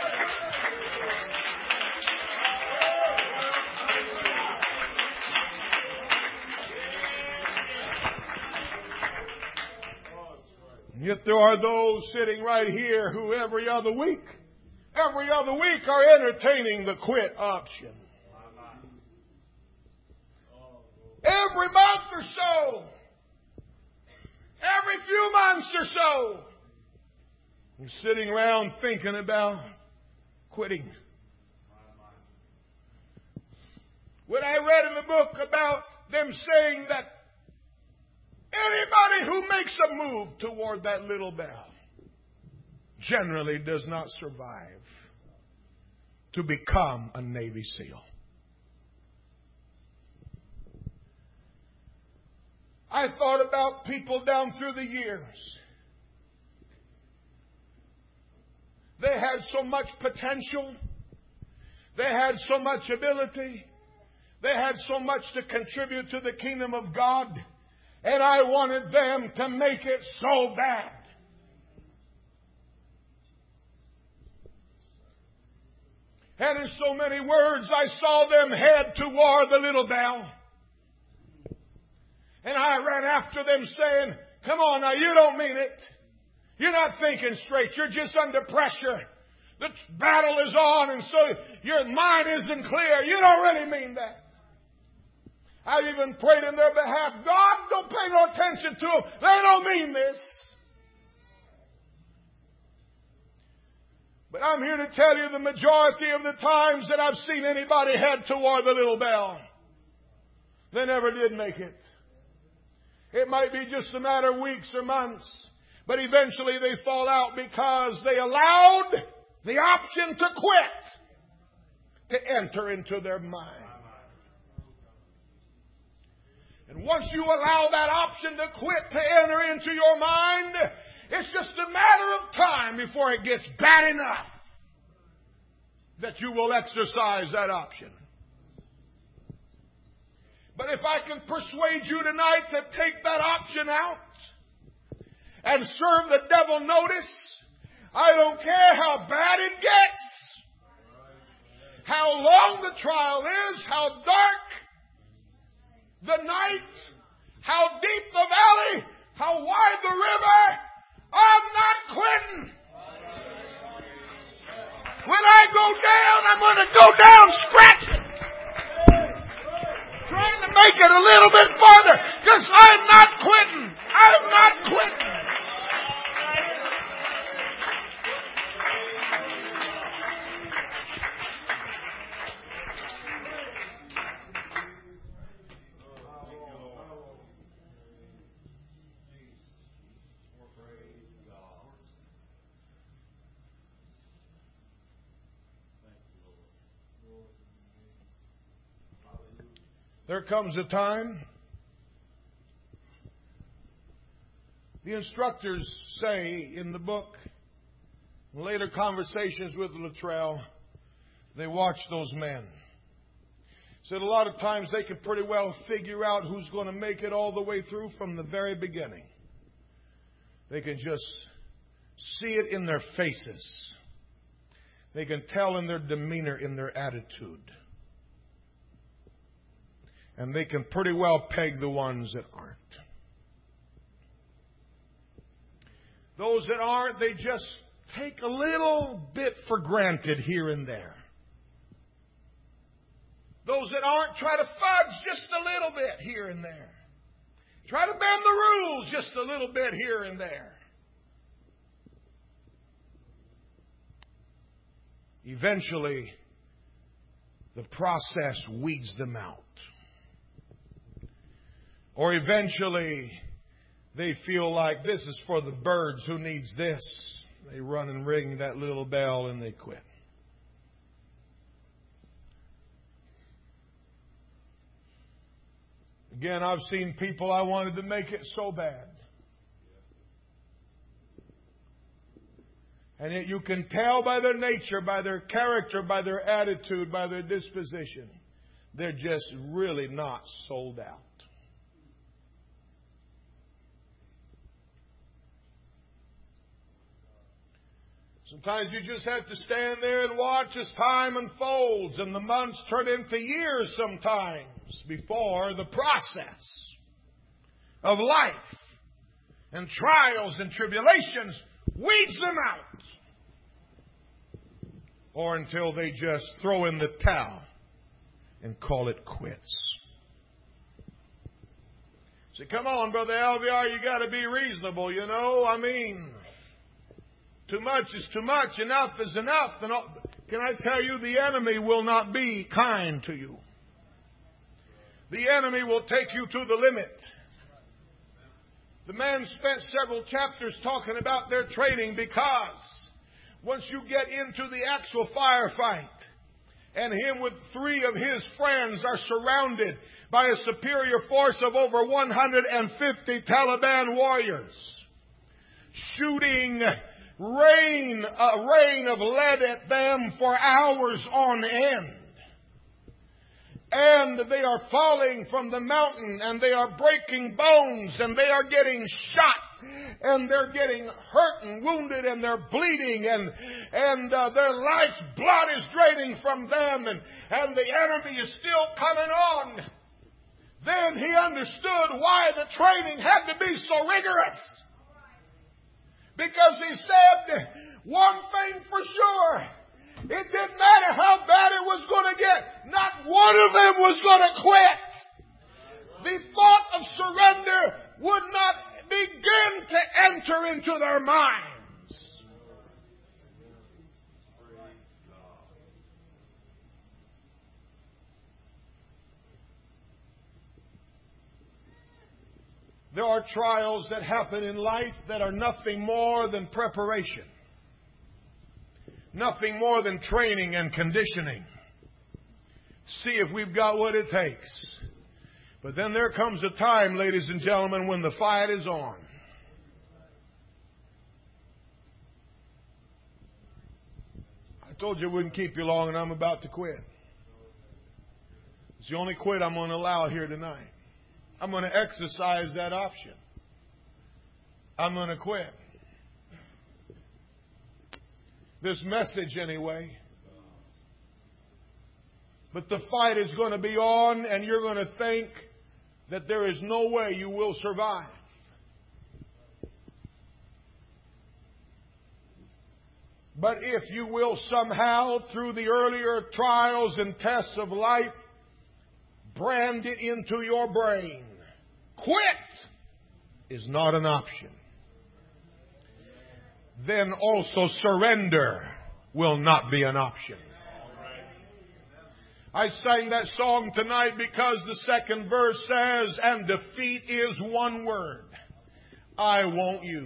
Yet there are those sitting right here who every other week are entertaining the quit option. Every month or so, every few months or so, you're sitting around thinking about quitting. When I read in the book about them saying that anybody who makes a move toward that little bell generally does not survive to become a Navy SEAL. I thought about people down through the years. They had so much potential. They had so much ability. They had so much to contribute to the kingdom of God. And I wanted them to make it so bad. And in so many words, I saw them head toward the little bell. And I ran after them saying, come on now, you don't mean it. You're not thinking straight. You're just under pressure. The battle is on, and so your mind isn't clear. You don't really mean that. I even prayed in their behalf. God, don't pay no attention to them. They don't mean this. But I'm here to tell you the majority of the times that I've seen anybody head toward the little bell, they never did make it. It might be just a matter of weeks or months, but eventually they fall out because they allowed the option to quit to enter into their mind. And once you allow that option to quit to enter into your mind, it's just a matter of time before it gets bad enough that you will exercise that option. But if I can persuade you tonight to take that option out and serve the devil notice, I don't care how bad it gets, how long the trial is, how dark the night, how deep the valley, how wide the river, I'm not quitting. When I go down, I'm going to go down scratching, trying to make it a little bit farther, because I'm not quitting. I'm not quitting. There comes a time, the instructors say in the book, in later conversations with Luttrell, they watched those men. Said a lot of times they can pretty well figure out who's going to make it all the way through from the very beginning. They can just see it in their faces. They can tell in their demeanor, in their attitude. And they can pretty well peg the ones that aren't. Those that aren't, they just take a little bit for granted here and there. Those that aren't try to fudge just a little bit here and there. Try to bend the rules just a little bit here and there. Eventually, the process weeds them out. Or eventually, they feel like this is for the birds. Who needs this? They run and ring that little bell and they quit. Again, I've seen people I wanted to make it so bad. And yet you can tell by their nature, by their character, by their attitude, by their disposition, they're just really not sold out. Sometimes you just have to stand there and watch as time unfolds and the months turn into years sometimes before the process of life and trials and tribulations weeds them out. Or until they just throw in the towel and call it quits. Say, come on, Brother LVR, you got to be reasonable, you know. I mean, too much is too much. Enough is enough. Can I tell you, the enemy will not be kind to you. the enemy will take you to the limit. The man spent several chapters talking about their training, because once you get into the actual firefight, and him with 3 of his friends are surrounded by a superior force of over 150 Taliban warriors, shooting a rain of lead at them for hours on end. And they are falling from the mountain, and they are breaking bones, and they are getting shot, and they're getting hurt and wounded, and they're bleeding, and their life's blood is draining from them, and the enemy is still coming on. Then he understood why the training had to be so rigorous. Because he said, one thing for sure, it didn't matter how bad it was going to get. Not one of them was going to quit. The thought of surrender would not begin to enter into their minds. There are trials that happen in life that are nothing more than preparation. Nothing more than training and conditioning. See if we've got what it takes. But then there comes a time, ladies and gentlemen, when the fight is on. I told you it wouldn't keep you long, and I'm about to quit. It's the only quit I'm going to allow here tonight. I'm going to exercise that option. I'm going to quit. This message anyway. But the fight is going to be on, and you're going to think that there is no way you will survive. But if you will somehow, through the earlier trials and tests of life, brand it into your brain, quit is not an option, then also surrender will not be an option. I sang that song tonight because the second verse says, and defeat is one word I won't use.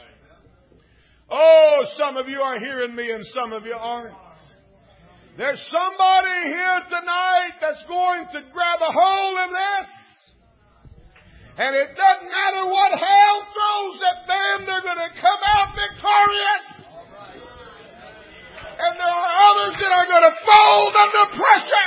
Oh, some of you are hearing me and some of you aren't. There's somebody here tonight that's going to grab a hold of this. And it doesn't matter what hell throws at them, they're going to come out victorious. And there are others that are going to fold under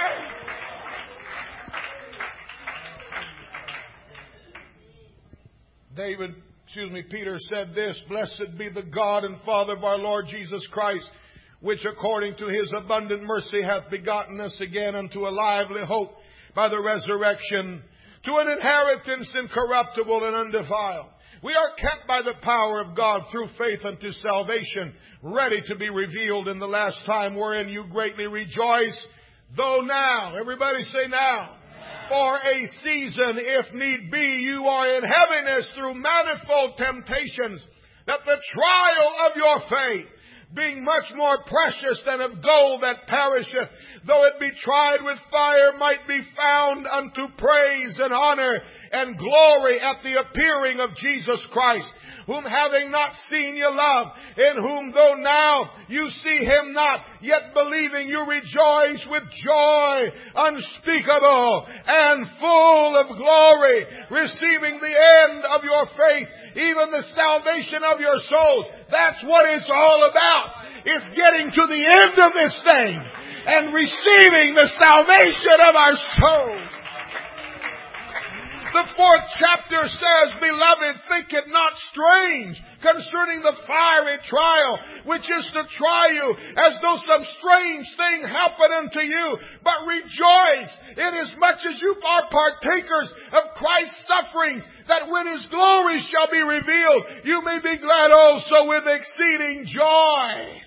pressure. Peter said this, blessed be the God and Father of our Lord Jesus Christ, which according to His abundant mercy hath begotten us again unto a lively hope by the resurrection, to an inheritance incorruptible and undefiled. We are kept by the power of God through faith unto salvation, ready to be revealed in the last time, wherein you greatly rejoice, though now, everybody say now, for a season, if need be, you are in heaviness through manifold temptations, that the trial of your faith, being much more precious than of gold that perisheth, though it be tried with fire, might be found unto praise and honor and glory at the appearing of Jesus Christ, whom having not seen you love, in whom though now you see Him not, yet believing you rejoice with joy unspeakable and full of glory, receiving the end of your faith, even the salvation of your souls. That's what it's all about. It's getting to the end of this thing and receiving the salvation of our souls. The 4th chapter says, beloved, think it not strange concerning the fiery trial, which is to try you, as though some strange thing happened unto you. But rejoice, inasmuch as you are partakers of Christ's sufferings, that when His glory shall be revealed, you may be glad also with exceeding joy.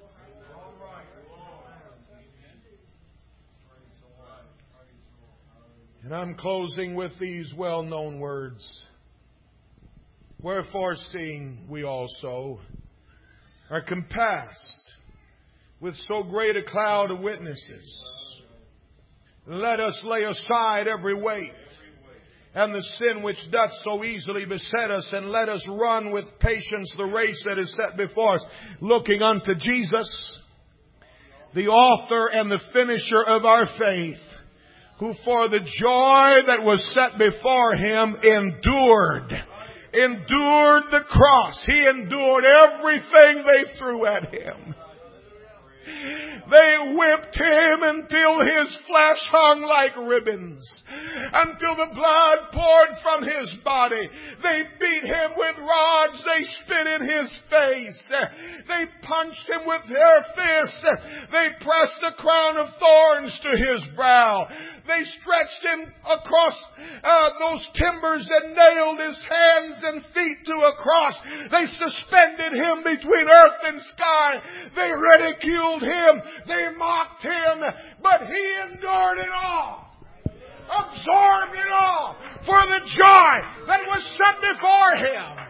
And I'm closing with these well-known words. Wherefore, seeing we also are compassed with so great a cloud of witnesses, Let us lay aside every weight and the sin which doth so easily beset us, and let us run with patience the race that is set before us, looking unto Jesus, the author and the finisher of our faith, who for the joy that was set before Him endured the cross. He endured everything they threw at Him. They whipped Him until His flesh hung like ribbons, until the blood poured from His body. They beat Him with rods. They spit in His face. They punched Him with their fists. They pressed a crown of thorns to His brow. They stretched Him across those timbers and nailed His hands and feet to a cross. They suspended Him between earth and sky. They ridiculed Him. They mocked Him. But He endured it all. Absorbed it all for the joy that was set before Him.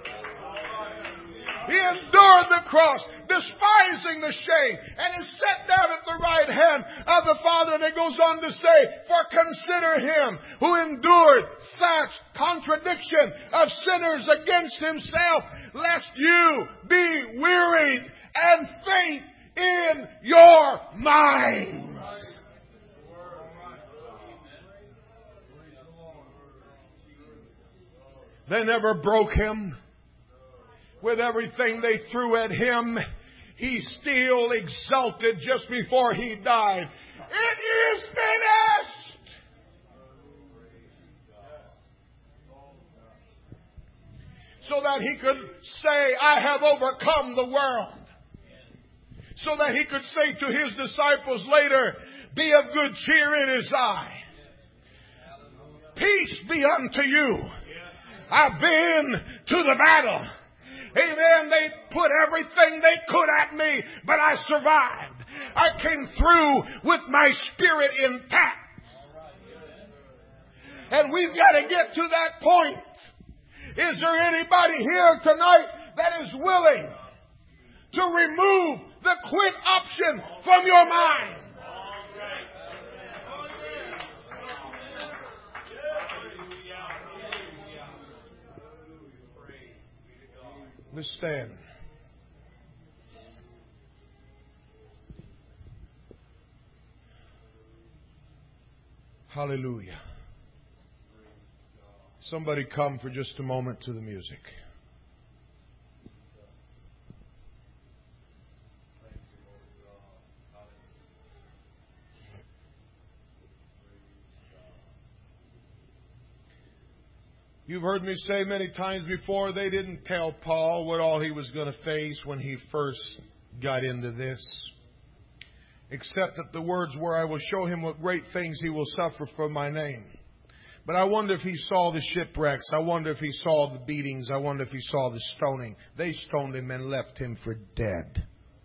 He endured the cross, despising the shame, and is set down at the right hand of the Father. And it goes on to say, for consider Him who endured such contradiction of sinners against Himself, lest you be wearied and faint in your minds. They never broke Him. With everything they threw at Him, He still exulted just before He died. It is finished! So that He could say, I have overcome the world. So that He could say to His disciples later, be of good cheer, it is I. Peace be unto you. I've been to the battle. Amen. They put everything they could at me, but I survived. I came through with my spirit intact. And we've got to get to that point. Is there anybody here tonight that is willing to remove the quit option from your mind? Let's stand. Hallelujah. Somebody come for just a moment to the music. You've heard me say many times before, they didn't tell Paul what all he was going to face when he first got into this. Except that the words were, I will show him what great things he will suffer for my name. But I wonder if he saw the shipwrecks. I wonder if he saw the beatings. I wonder if he saw the stoning. They stoned him and left him for dead.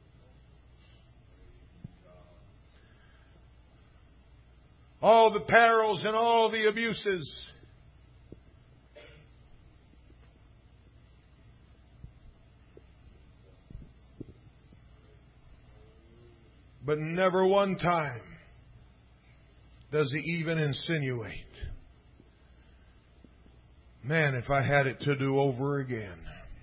All the perils and all the abuses. But never one time does he even insinuate, man, if I had it to do over again.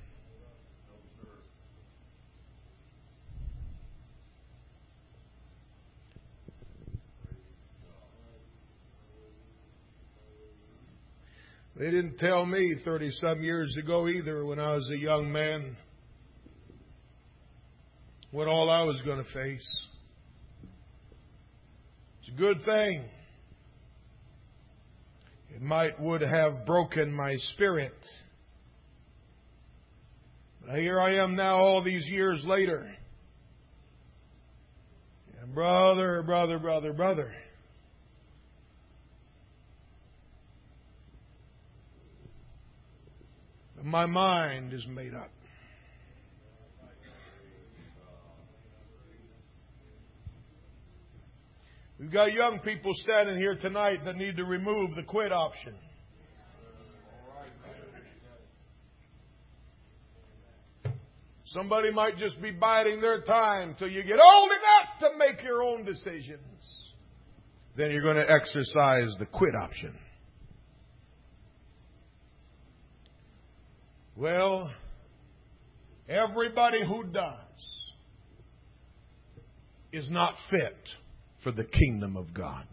They didn't tell me 30-some years ago either, when I was a young man, what all I was going to face. It's a good thing. It would have broken my spirit. But here I am now all these years later. And brother. My mind is made up. We've got young people standing here tonight that need to remove the quit option. Somebody might just be biding their time till you get old enough to make your own decisions. then you're going to exercise the quit option. Well, everybody who does is not fit for the kingdom of God.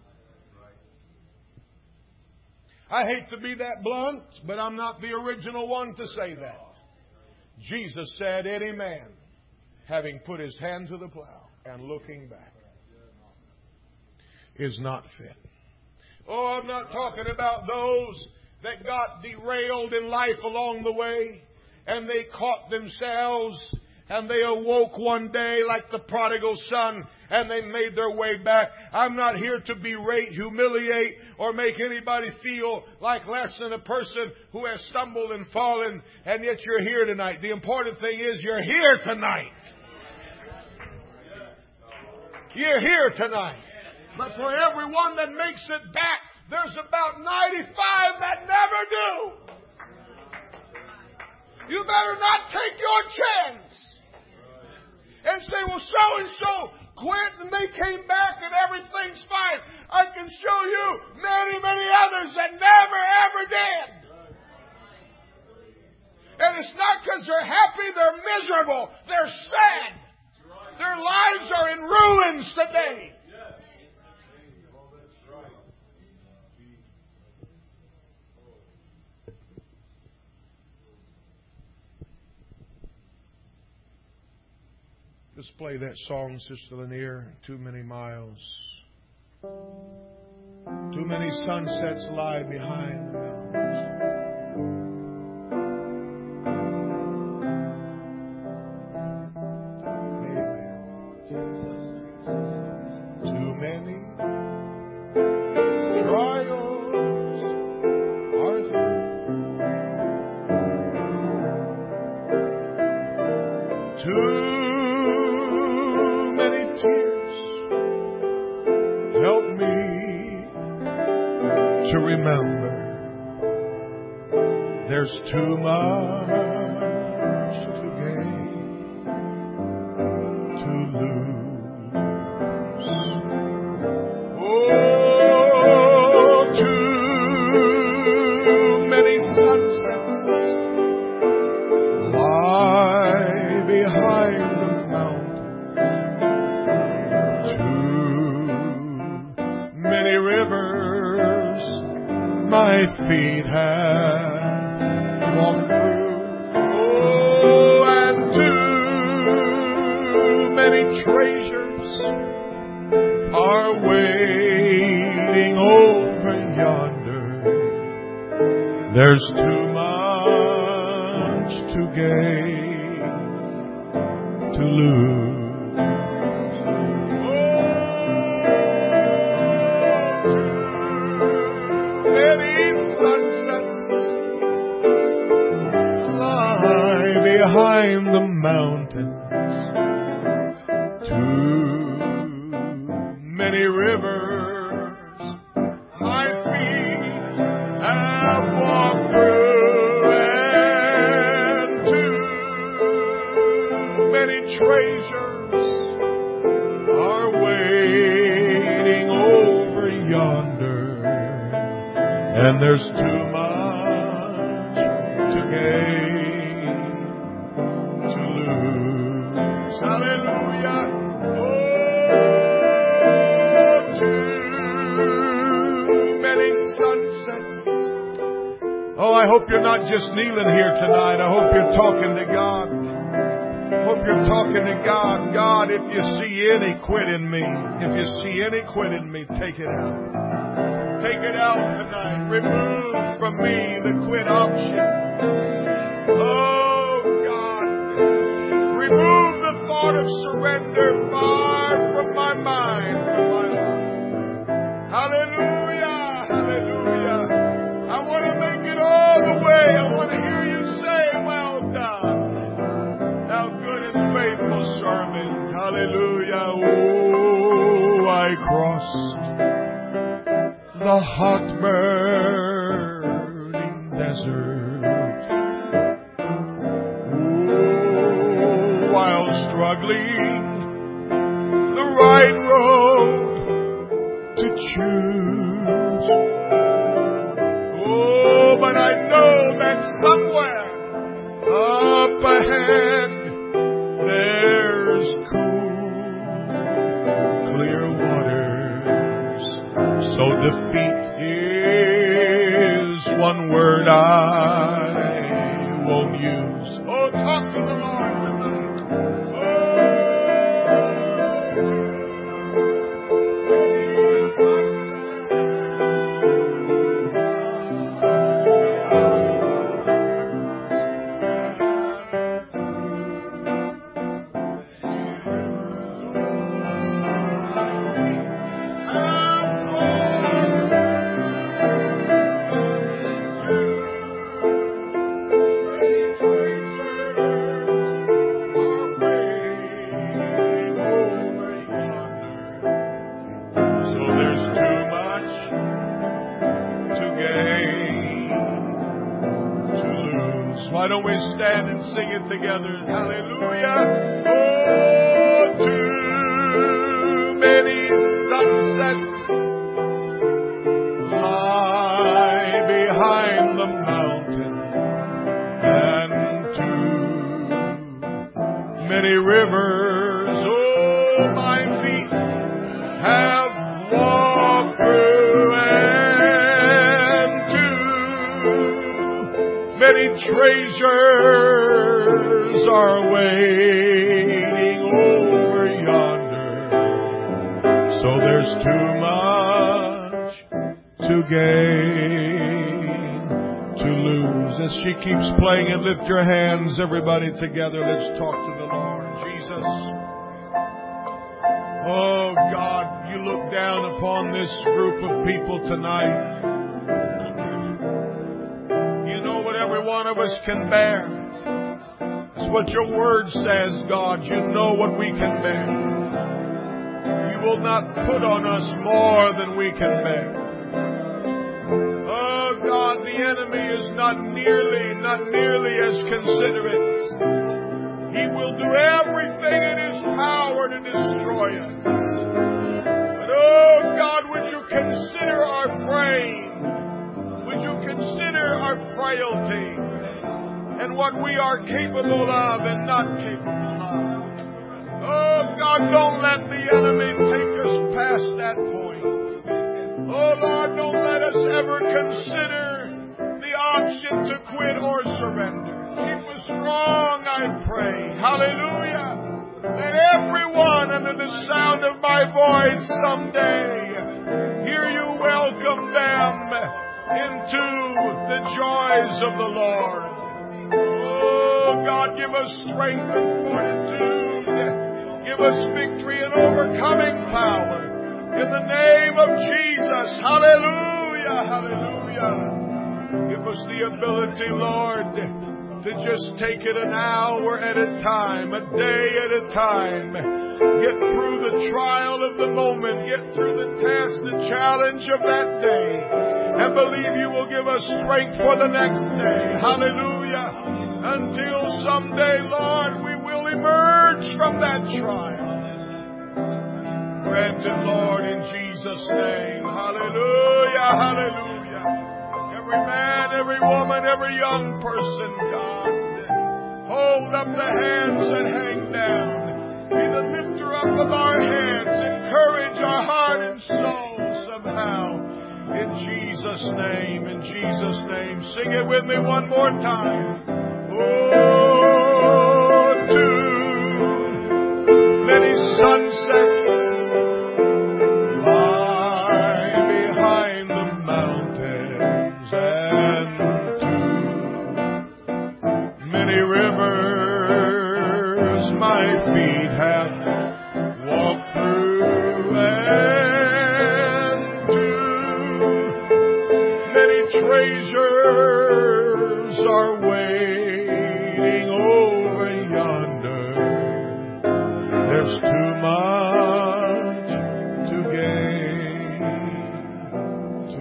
I hate to be that blunt, but I'm not the original one to say that. Jesus said, any man having put his hand to the plow and looking back is not fit. Oh, I'm not talking about those that got derailed in life along the way and they caught themselves and they awoke one day like the prodigal son and they made their way back. I'm not here to berate, humiliate, or make anybody feel like less than a person who has stumbled and fallen, and yet you're here tonight. The important thing is you're here tonight. You're here tonight. But for everyone that makes it back, there's about 95 that never do. You better not take your chance and say, well, so-and-so quit and they came back and everything's fine. I can show you many, many others that never, ever did. And it's not because they're happy, they're miserable. They're sad. Their lives are in ruins today. Just play that song, Sister Lanier. Too many miles. Too many sunsets lie behind the mountains. Amen. Too many trials are through. Too tears, help me to remember there's too much to gain, to lose. Oh, too many sunsets lie behind the mountain. My feet have walked through. Oh, and too many treasures are waiting over yonder. There's too much to gain, to lose. Behind the mountains, too many rivers my feet have walked through, and too many treasures are waiting over yonder, and there's too much to gain. Hallelujah. Oh, too many sunsets. Oh, I hope you're not just kneeling here tonight. I hope you're talking to God. Hope you're talking to God. God, if you see any quit in me, if you see any quit in me, take it out. Take it out tonight. Remove from me the quit option. Oh, God. Remove the thought of surrender far from my mind, from my heart. Hallelujah, hallelujah. I want to make it all the way. I want to hear you say, well done, thou good and faithful servant. Hallelujah. Oh, I crossed the hot burning desert. While struggling the right road to choose. Oh, but I know that somewhere up ahead there's cool, clear waters. So defeat is one word I won't use. Oh, talk to the Lord tonight. Why don't we stand and sing it together? Hallelujah. Oh, too many sunsets lie behind the mountain, and too many rivers, oh, my feet have walked through, and many treasures are waiting over yonder. So there's too much to gain, to lose. As she keeps playing it, lift your hands, everybody, together. Let's talk to the Lord. Jesus. Oh, God, you look down upon this group of people tonight. One of us can bear. That's what your word says, God. You know what we can bear. You will not put on us more than we can bear. Oh God, the enemy is not nearly as considerate. He will do everything in his power to destroy us. But oh God, would you consider our frame? Would you consider our frailty and what we are capable of and not capable of? Oh, God, don't let the enemy take us past that point. Oh, Lord, don't let us ever consider the option to quit or surrender. Keep us strong, I pray. Hallelujah. Let everyone under the sound of my voice someday hear you welcome them into the joys of the Lord. Oh, God, give us strength and fortitude. Give us victory and overcoming power. In the name of Jesus. Hallelujah, hallelujah. Give us the ability, Lord, to just take it an hour at a time, a day at a time. Get through the trial of the moment. Get through the test, the challenge of that day. And believe you will give us strength for the next day. Hallelujah. Until someday, Lord, we will emerge from that trial. Grant it, Lord, in Jesus' name. Hallelujah, hallelujah. Every man, every woman, every young person, God, hold up the hands that hang down. Be the lifter up of our heads. Encourage our heart and soul somehow. In Jesus' name, in Jesus' name. Sing it with me one more time. Oh, too many sunsets lie behind the mountains, and too many rivers my feet have walked through, and treasures are waiting over yonder. There's too much to gain, to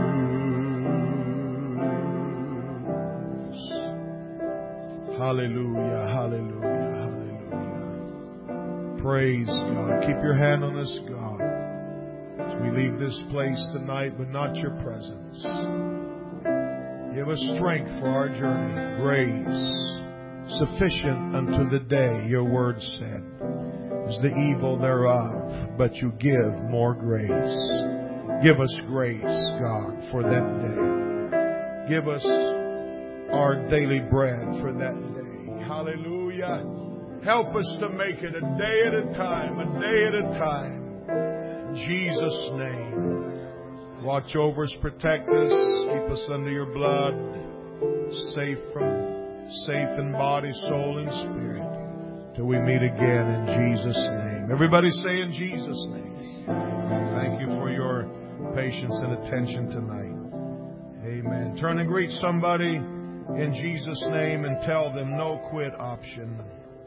lose. Hallelujah, hallelujah, hallelujah. Praise God. Keep your hand on us, God. We leave this place tonight, but not your presence. Give us strength for our journey. Grace, sufficient unto the day, your word said, is the evil thereof, but you give more grace. Give us grace, God, for that day. Give us our daily bread for that day. Hallelujah. Help us to make it a day at a time, a day at a time. In Jesus' name. Watch over us, protect us, keep us under your blood, safe in body, soul, and spirit, till we meet again in Jesus' name. Everybody say in Jesus' name. Thank you for your patience and attention tonight. Amen. Turn and greet somebody in Jesus' name and tell them no quit option.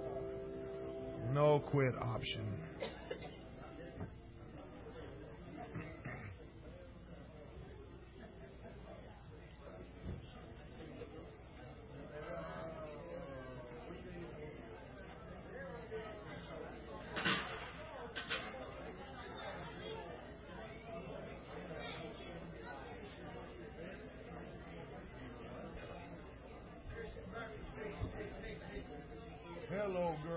No quit option. Hello,